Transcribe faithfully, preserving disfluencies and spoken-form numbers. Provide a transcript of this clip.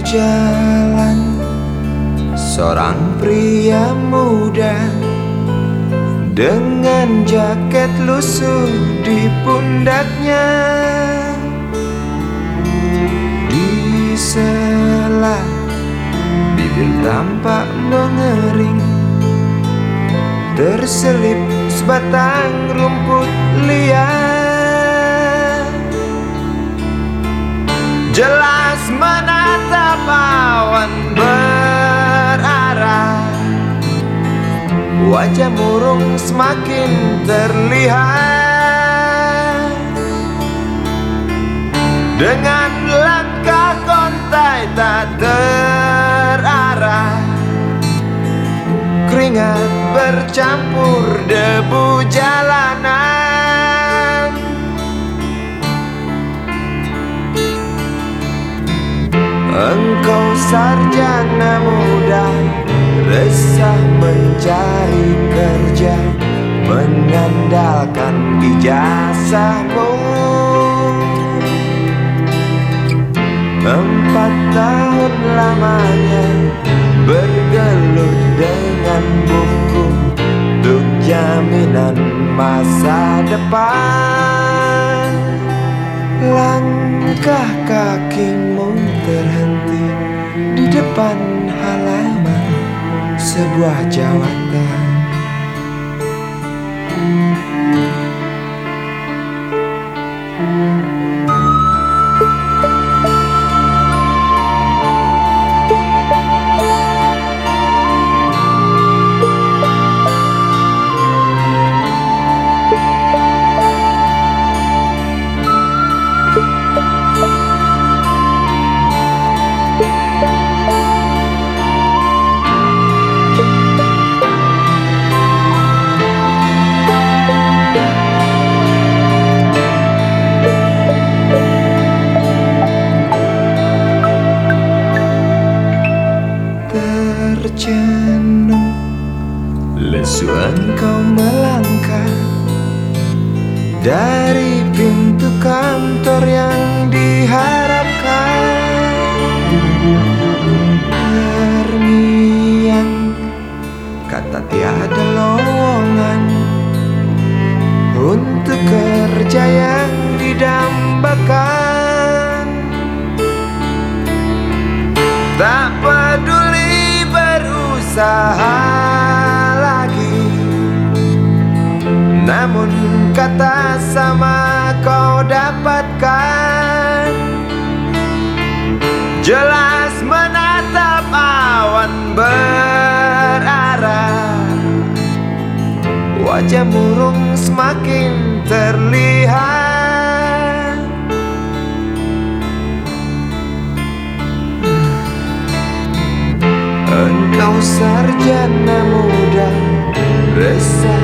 jalan, seorang pria muda dengan jaket lusuh di pundaknya. Di sela bibir tampak mengering, terselip sebatang rumput liar. Jelas menatap awan berarah, wajah murung semakin terlihat. Dengan langkah kontai tak terarah, keringat bercampur debu jalanan. Engkau sarjana muda, resah mencari kerja, mengandalkan ijazahmu. Empat tahun lamanya bergelut dengan buku untuk jaminan masa depan. Langkah kakimu terhenti di depan halaman sebuah jawatan. Tercenung lesu engkau melangkah dari pintu kantor yang diharapkan. Terngiang kata tiada lowongan untuk kerja yang didambakan. Tak peduli berusaha lagi, namun kata sama kau dapatkan. Jelas menatap awan berarah, wajah murung semakin terlihat. Engkau sarjana muda, resah